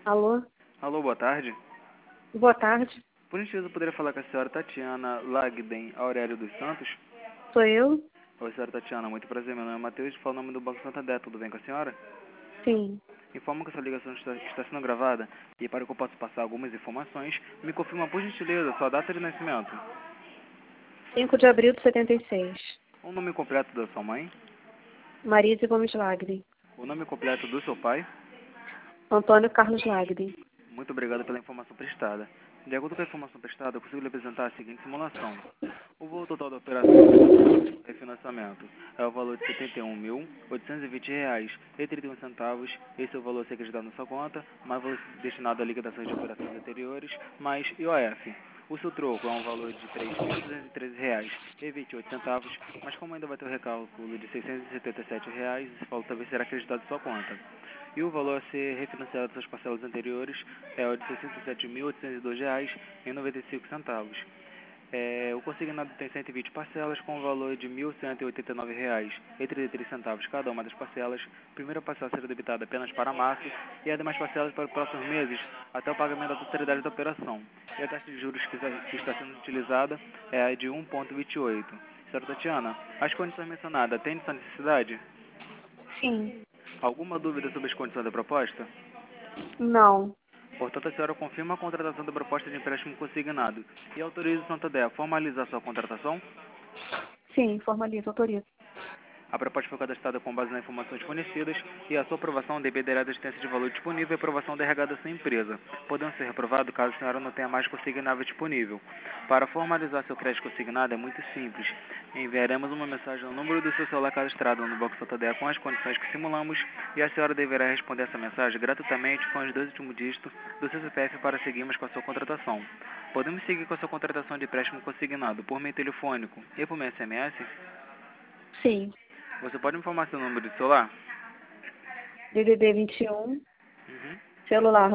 Alô? Alô, boa tarde. Boa tarde. Por gentileza, eu poderia falar com a senhora Tatiana Lagden Aurélio dos Santos? Sou eu? Oi, senhora Tatiana, muito prazer. Meu nome é Matheus, falo o nome do Banco Santander. Tudo bem com a senhora? Sim. Informo que essa ligação está sendo gravada e para que eu possa passar algumas informações, me confirma por gentileza sua data de nascimento, 5 de abril de 76. o nome completo da sua mãe, Marise Gomes Lagri. o nome completo do seu pai. Antônio Carlos Lagri. Muito obrigado pela informação prestada. De acordo com a informação prestada, eu consigo lhe apresentar a seguinte simulação. O valor total da operação de refinanciamento é o valor de R$ 71.820,31. Esse é o valor a ser acreditado na sua conta, mais valor destinado à liquidação de operações anteriores, mais IOF. O seu troco é um valor de R$ 3.213,28, mas como ainda vai ter o recálculo de R$ 677, esse valor também será acreditado em sua conta. E o valor a ser refinanciado das suas parcelas anteriores é o de R$ 67.802,95. O consignado tem 120 parcelas com o valor de R$ 1.189,33 cada uma das parcelas. A primeira parcela será debitada apenas para março e as demais parcelas para os próximos meses até o pagamento da totalidade da operação. E a taxa de juros que está sendo utilizada é a de 1,28. Senhora Tatiana, as condições mencionadas atendem sua necessidade? Sim. Alguma dúvida sobre as condições da proposta? Não. Portanto, a senhora confirma a contratação da proposta de empréstimo consignado e autoriza o Santander a formalizar sua contratação? Sim, formalizo, autorizo. A proposta foi cadastrada com base nas informações fornecidas e a sua aprovação dependerá da existência de valor disponível e aprovação da RH da sua empresa, podendo ser reprovado caso a senhora não tenha mais consignável disponível. Para formalizar seu crédito consignado é muito simples. Enviaremos uma mensagem ao número do seu celular cadastrado no Banco Santander com as condições que simulamos e a senhora deverá responder essa mensagem gratuitamente com os 2 últimos dígitos do seu CPF para seguirmos com a sua contratação. Podemos seguir com a sua contratação de empréstimo consignado por meio telefônico e por meio SMS? Sim. Você pode me informar seu número de celular? DDD 21, Uhum. celular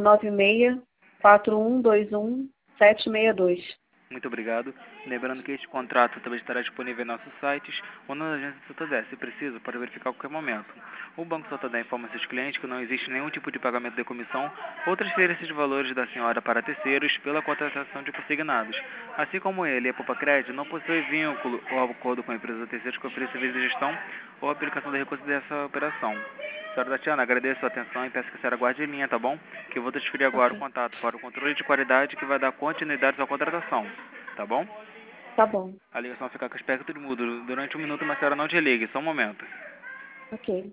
96-4121-762. Muito obrigado. Lembrando que este contrato também estará disponível em nossos sites ou nas agências do Santander. Se preciso, pode verificar a qualquer momento. O Banco Santander informa seus clientes que não existe nenhum tipo de pagamento de comissão ou transferência de valores da senhora para terceiros pela contratação de consignados. Assim como ele e a Poupa Crédito não possui vínculo ou acordo com a empresa ou terceiros que ofereça serviço de gestão ou aplicação de recursos dessa operação. Senhora Tatiana, agradeço a sua atenção e peço que a senhora guarde em linha, tá bom? Que eu vou transferir agora o Ok. contato para o controle de qualidade que vai dar continuidade à sua contratação, tá bom? Tá bom. A ligação vai ficar com o espectro de mudo durante um minuto, mas a senhora não desligue, só um momento. Ok.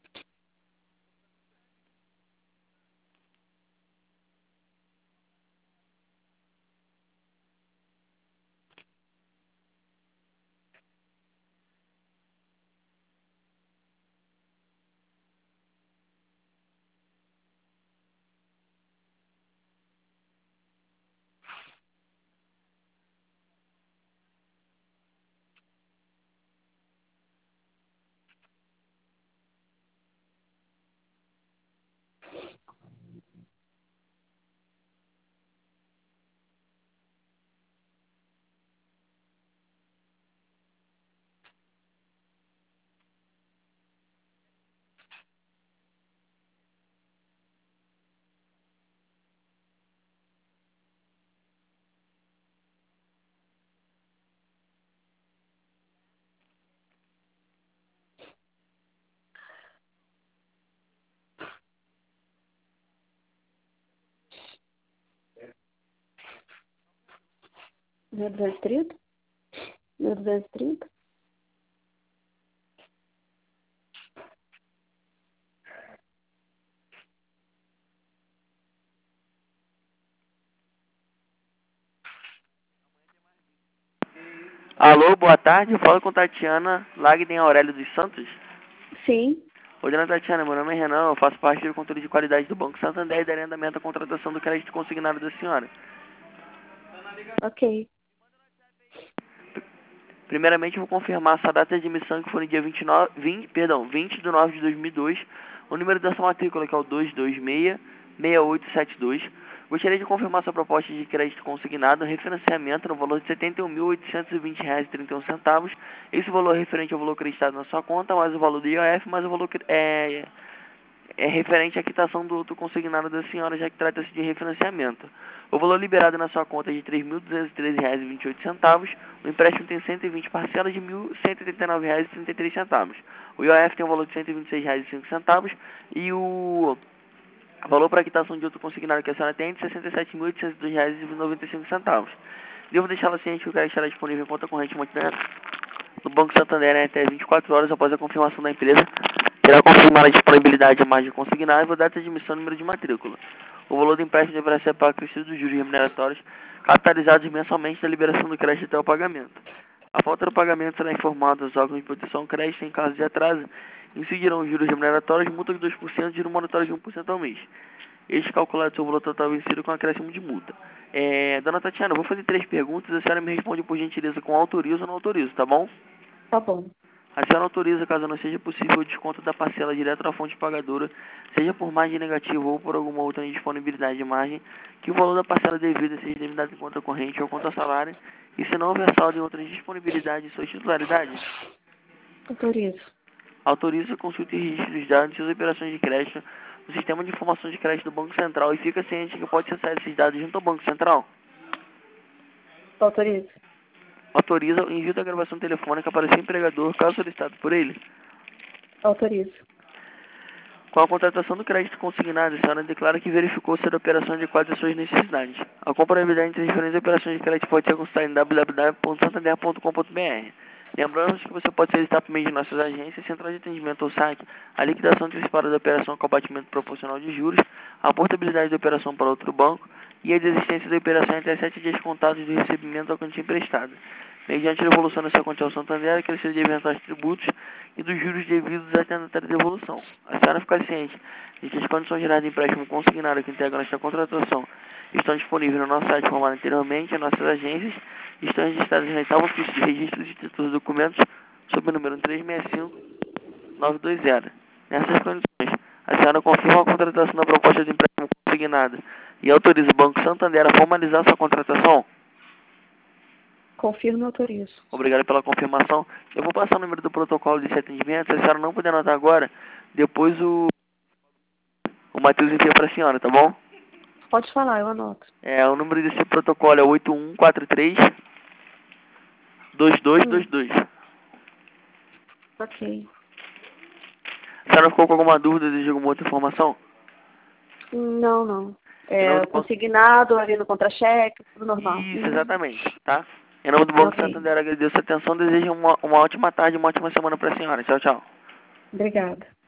Meu 230? Meu 230? Alô, boa tarde. Eu falo com Tatiana Lagden Aurélio dos Santos. Sim. Oi, dona Tatiana, meu nome é Renan, eu faço parte do controle de qualidade do Banco Santander e darei andamento à contratação do crédito consignado da senhora. Ok. Primeiramente, eu vou confirmar sua data de emissão, que foi no dia 20 de 9 de 2002, o número da sua matrícula, que é o 226-6872. Gostaria de confirmar sua proposta de crédito consignado, refinanciamento no valor de R$ 71.820,31. Esse valor é referente ao valor acreditado na sua conta, mais o valor do IOF, mais o valor é referente à quitação do outro consignado da senhora, já que trata-se de refinanciamento. O valor liberado na sua conta é de R$ 3.213,28. O empréstimo tem 120 parcelas de R$ 1.139,33. O IOF tem um valor de R$ 126,05 e o valor para quitação de outro consignado que a senhora tem é de R$ 67.802,95. Devo deixá-la ciente que o crédito estará disponível em conta corrente no Banco Santander até 24 horas após a confirmação da empresa. Será confirmada a disponibilidade de margem consignável, data de emissão e número de matrícula. O valor do empréstimo deverá ser pago acrescido dos juros remuneratórios capitalizados mensalmente da liberação do crédito até o pagamento. A falta do pagamento será informada aos órgãos de proteção ao crédito em caso de atraso. Incidirão os juros remuneratórios, multa de 2% e juro moratório de 1% ao mês. Este calculado seu valor total vencido com acréscimo de multa. Dona Tatiana, eu vou fazer 3 perguntas, a senhora me responde por gentileza com autorizo ou não autorizo, tá bom? Tá bom. A senhora autoriza, caso não seja possível, o desconto da parcela direto à fonte pagadora, seja por margem negativa ou por alguma outra indisponibilidade de margem, que o valor da parcela devida seja debitado em conta corrente ou conta salário, e se não houver saldo em outras disponibilidades de sua titularidade, Autorizo. autoriza, consulta e registre os dados de suas operações de crédito no Sistema de Informação de Crédito do Banco Central e fica ciente que pode acessar esses dados junto ao Banco Central. Autorizo. Autoriza o envio da gravação telefônica para o seu empregador, caso solicitado por ele. Autorizo. Com a contratação do crédito consignado, a senhora declara que verificou se a operação adequada às suas necessidades. A comparabilidade entre as diferentes operações de crédito pode ser consultada em www.santander.com.br. Lembramos que você pode solicitar por meio de nossas agências, central de atendimento ou saque, a liquidação antecipada da operação com abatimento proporcional de juros, a portabilidade da operação para outro banco e a desistência da operação até 7 dias contados do recebimento da quantia emprestada. Mediante a devolução da sua quantia ao Santander, acrescido de eventuais tributos e dos juros devidos até a data de devolução. A senhora fica ciente de que as condições gerais de empréstimo consignado que integram esta contratação estão disponíveis no nosso site informado anteriormente, as nossas agências estão registradas na oitava ficha de registro de títulos e documentos sob o número 365920. Nessas condições, a senhora confirma a contratação da proposta de empréstimo consignado e autoriza o Banco Santander a formalizar sua contratação? Confirmo e autorizo. Obrigado pela confirmação. Eu vou passar o número do protocolo de atendimento. Se a senhora não puder anotar agora, depois o Matheus envia para a senhora, tá bom? Pode falar, eu anoto. O número desse protocolo é 8143-2222. Ok. A senhora ficou com alguma dúvida, deseja alguma outra informação? Não, não. Consignado, ali no contra-cheque, tudo normal. Isso, exatamente, tá? Em nome do Banco Santander, agradeço a atenção, desejo uma ótima tarde e uma ótima semana para a senhora. Tchau, tchau. Obrigada.